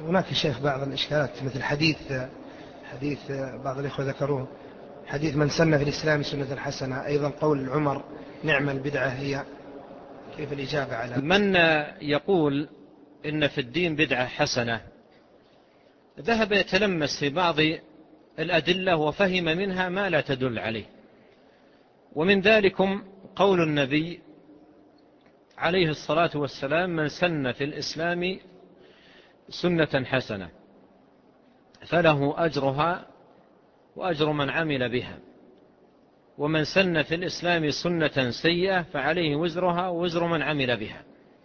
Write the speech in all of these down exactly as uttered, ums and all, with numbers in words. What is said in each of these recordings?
هناك شيخ بعض الإشكالات مثل حديث حديث بعض الإخوة ذكروه، حديث من سن في الإسلام سنة حسنة، أيضا قول عمر نعم البدعة هي، كيف الإجابة على من يقول إن في الدين بدعة حسنة ذهب يتلمس في بعض الأدلة وفهم منها ما لا تدل عليه، ومن ذلكم قول النبي عليه الصلاة والسلام من سن في الإسلام سنة حسنة فله أجرها وأجر من عمل بها، ومن سن في الإسلام سنة سيئة فعليه وزرها ووزر من عمل بها.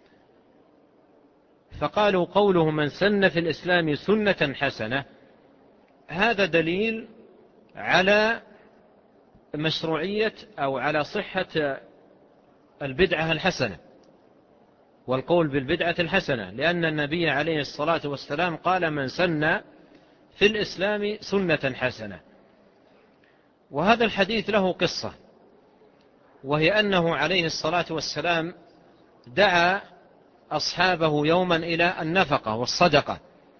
فقالوا قوله من سن في الإسلام سنة حسنة هذا دليل على مشروعية أو على صحة البدعة الحسنة والقول بالبدعة الحسنة، لأن النبي عليه الصلاة والسلام قال من سن في الإسلام سنة حسنة. وهذا الحديث له قصة، وهي أنه عليه الصلاة والسلام دعا أصحابه يوما إلى النفقة والصدقة،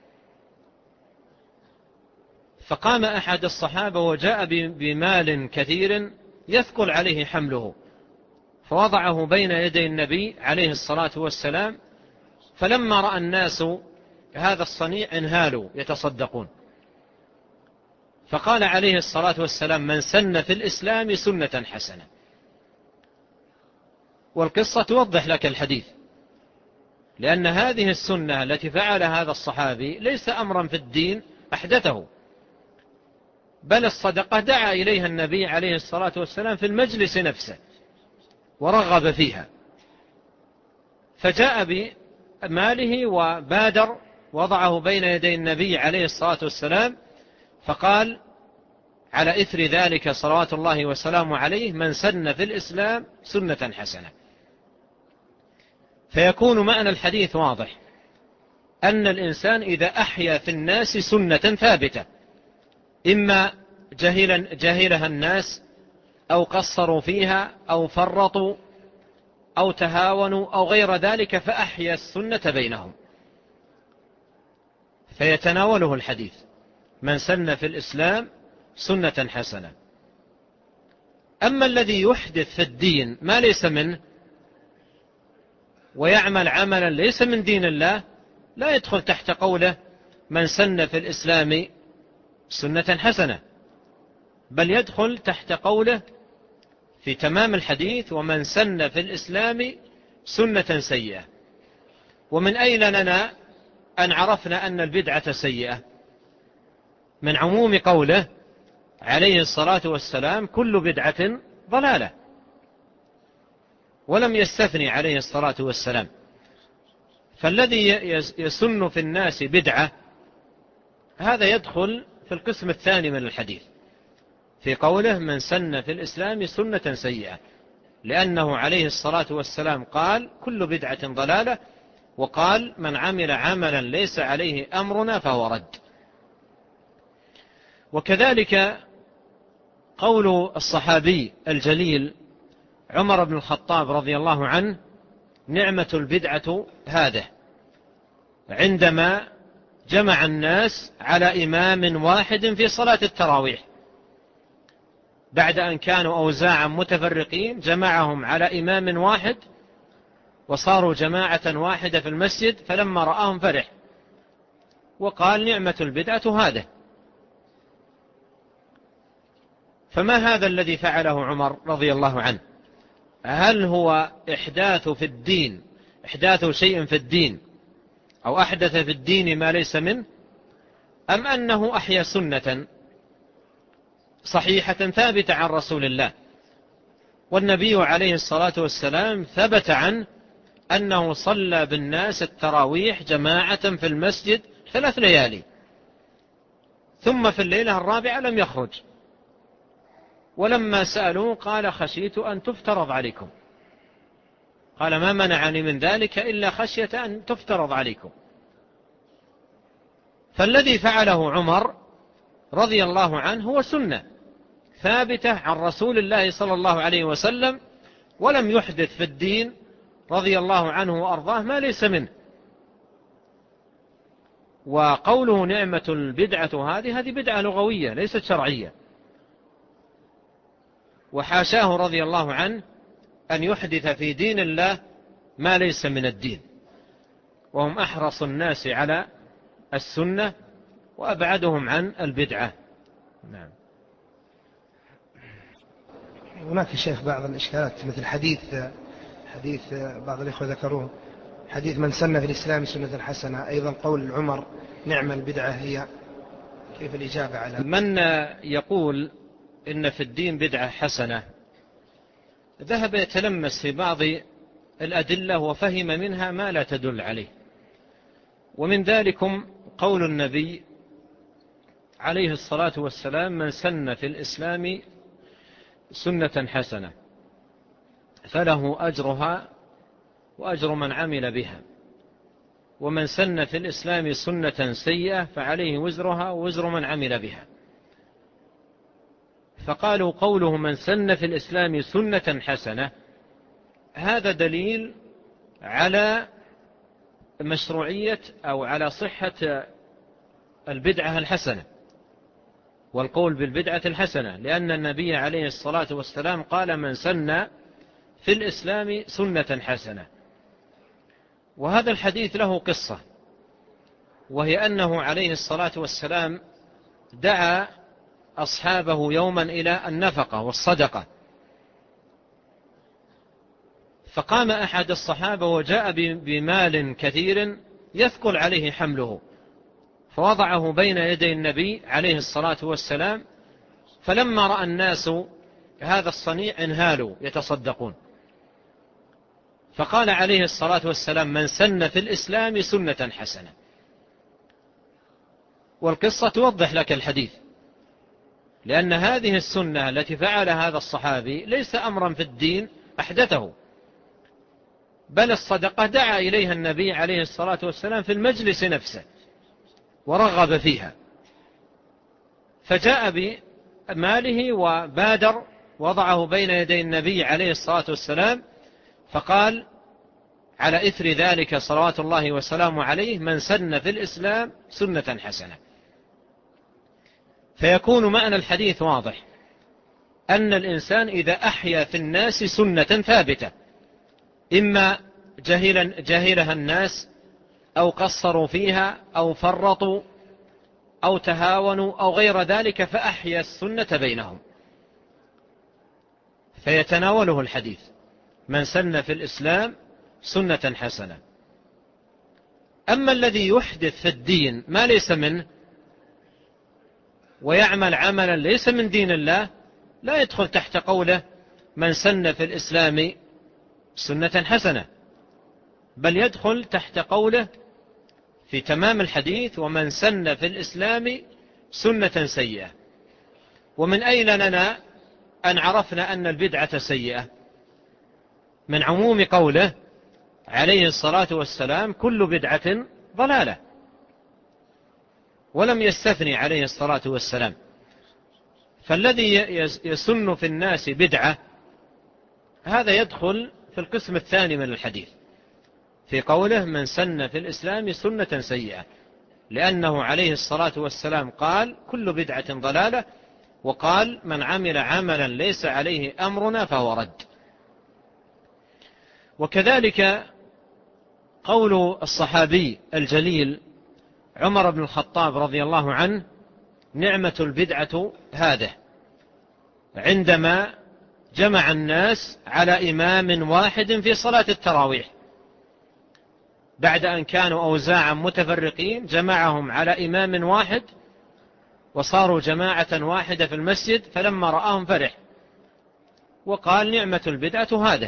فقام أحد الصحابة وجاء بمال كثير يثقل عليه حمله، فوضعه بين يدي النبي عليه الصلاة والسلام، فلما رأى الناس هذا الصنيع انهالوا يتصدقون، فقال عليه الصلاة والسلام من سن في الإسلام سنة حسنة. والقصة توضح لك الحديث، لأن هذه السنة التي فعل هذا الصحابي ليس أمرا في الدين أحدثه، بل الصدقة دعا إليها النبي عليه الصلاة والسلام في المجلس نفسه ورغب فيها، فجاء بماله وبادر وضعه بين يدي النبي عليه الصلاة والسلام، فقال على إثر ذلك صلوات الله وسلامه عليه من سن في الإسلام سنة حسنة. فيكون معنى الحديث واضح، أن الإنسان إذا أحيا في الناس سنة ثابتة إما جهلا جهلها الناس أو قصروا فيها أو فرطوا أو تهاونوا أو غير ذلك، فأحيا السنة بينهم، فيتناوله الحديث من سن في الإسلام سنة حسنة. أما الذي يحدث في الدين ما ليس منه ويعمل عملا ليس من دين الله لا يدخل تحت قوله من سن في الإسلام سنة حسنة، بل يدخل تحت قوله في تمام الحديث ومن سن في الإسلام سنة سيئة. ومن أين لنا أن عرفنا أن البدعة سيئة؟ من عموم قوله عليه الصلاة والسلام كل بدعة ضلالة، ولم يستثني عليه الصلاة والسلام. فالذي يسن في الناس بدعة هذا يدخل في القسم الثاني من الحديث في قوله من سن في الإسلام سنة سيئة، لأنه عليه الصلاة والسلام قال كل بدعة ضلالة، وقال من عمل عملا ليس عليه أمرنا فهو رد. وكذلك قول الصحابي الجليل عمر بن الخطاب رضي الله عنه نعمة البدعة هذه، عندما جمع الناس على إمام واحد في صلاة التراويح بعد أن كانوا أوزاعا متفرقين، جمعهم على إمام واحد وصاروا جماعة واحدة في المسجد، فلما رآهم فرح وقال نعمة البدعة هذه. فما هذا الذي فعله عمر رضي الله عنه؟ هل هو إحداث في الدين إحداث شيء في الدين أو أحدث في الدين ما ليس منه، أم أنه أحيا سنة صحيحة ثابتة عن رسول الله؟ والنبي عليه الصلاة والسلام ثبت عنه أنه صلى بالناس التراويح جماعة في المسجد ثلاث ليالي، ثم في الليلة الرابعة لم يخرج، ولما سألوه قال خشيت أن تفترض عليكم، قال ما منعني من ذلك إلا خشية أن تفترض عليكم. فالذي فعله عمر رضي الله عنه هو سنة ثابتة عن رسول الله صلى الله عليه وسلم، ولم يحدث في الدين رضي الله عنه وأرضاه ما ليس منه. وقوله نعمة البدعة هذه هذه بدعة لغوية ليست شرعية، وحاشاه رضي الله عنه أن يحدث في دين الله ما ليس من الدين، وهم أحرص الناس على السنة وأبعدهم عن البدعة. نعم. هناك يا شيخ بعض الإشكالات، مثل حديث حديث بعض الإخوة ذكروه، حديث من سن في الإسلام سنة حسنة، أيضا قول عمر نعم البدعة هي، كيف الإجابة على من يقول إن في الدين بدعة حسنة ذهب يتلمس في بعض الأدلة وفهم منها ما لا تدل عليه، ومن ذلكم قول النبي عليه الصلاة والسلام من سن في الإسلام سنة حسنة فله أجرها وأجر من عمل بها، ومن سن في الإسلام سنة سيئة فعليه وزرها ووزر من عمل بها. فقالوا قوله من سن في الإسلام سنة حسنة هذا دليل على مشروعية أو على صحة البدعة الحسنة والقول بالبدعة الحسنة، لأن النبي عليه الصلاة والسلام قال من سن في الإسلام سنة حسنة. وهذا الحديث له قصة، وهي أنه عليه الصلاة والسلام دعا أصحابه يوما إلى النفقة والصدقة، فقام أحد الصحابة وجاء بمال كثير يثقل عليه حمله، فوضعه بين يدي النبي عليه الصلاة والسلام، فلما رأى الناس هذا الصنيع انهالوا يتصدقون، فقال عليه الصلاة والسلام من سن في الإسلام سنة حسنة. والقصة توضح لك الحديث، لأن هذه السنة التي فعل هذا الصحابي ليس أمرا في الدين أحدثه، بل الصدقة دعا إليها النبي عليه الصلاة والسلام في المجلس نفسه ورغب فيها، فجاء بماله وبادر وضعه بين يدي النبي عليه الصلاة والسلام، فقال على إثر ذلك صلوات الله وسلامه عليه من سن في الإسلام سنة حسنة. فيكون معنى الحديث واضح، أن الإنسان إذا أحيا في الناس سنة ثابتة إما جهلا جهلها الناس أو قصروا فيها أو فرطوا أو تهاونوا أو غير ذلك، فأحيا السنة بينهم، فيتناوله الحديث من سن في الإسلام سنة حسنة. أما الذي يحدث في الدين ما ليس منه ويعمل عملا ليس من دين الله لا يدخل تحت قوله من سن في الإسلام سنة حسنة، بل يدخل تحت قوله في تمام الحديث ومن سن في الإسلام سنة سيئة. ومن أين لنا أن عرفنا أن البدعة سيئة؟ من عموم قوله عليه الصلاة والسلام كل بدعة ضلالة، ولم يستثني عليه الصلاة والسلام. فالذي يسن في الناس بدعة هذا يدخل في القسم الثاني من الحديث في قوله من سن في الإسلام سنة سيئة، لأنه عليه الصلاة والسلام قال كل بدعة ضلالة، وقال من عمل عملا ليس عليه أمرنا فهو رد. وكذلك قول الصحابي الجليل عمر بن الخطاب رضي الله عنه نعمة البدعة هذه، عندما جمع الناس على إمام واحد في صلاة التراويح بعد أن كانوا أوزاعا متفرقين، جمعهم على إمام واحد وصاروا جماعة واحدة في المسجد، فلما رآهم فرح وقال نعمة البدعة هذه.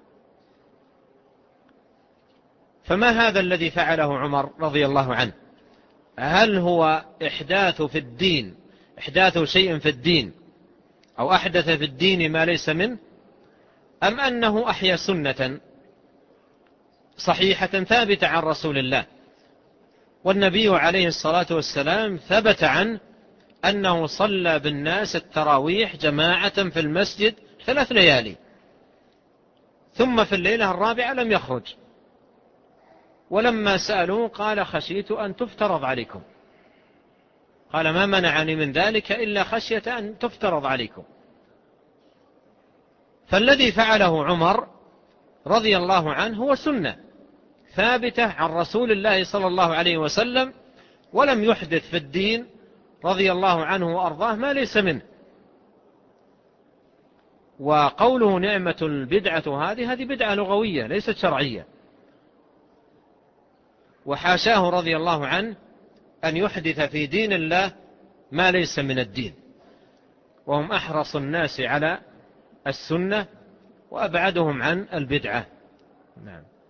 فما هذا الذي فعله عمر رضي الله عنه؟ هل هو إحداث في الدين إحداث شيء في الدين أو أحدث في الدين ما ليس منه، أم أنه أحيا سنة صحيحة ثابتة عن رسول الله؟ والنبي عليه الصلاة والسلام ثبت عنه أنه صلى بالناس التراويح جماعة في المسجد ثلاث ليالي، ثم في الليلة الرابعة لم يخرج، ولما سألوه قال خشيت أن تفترض عليكم، قال ما منعني من ذلك إلا خشية أن تفترض عليكم. فالذي فعله عمر رضي الله عنه هو سنة ثابتة عن رسول الله صلى الله عليه وسلم، ولم يحدث في الدين رضي الله عنه وأرضاه ما ليس منه. وقوله نعمة البدعة هذه هذه بدعة لغوية ليست شرعية، وحاشاه رضي الله عنه أن يحدث في دين الله ما ليس من الدين، وهم أحرص الناس على السنة وأبعدهم عن البدعة. نعم.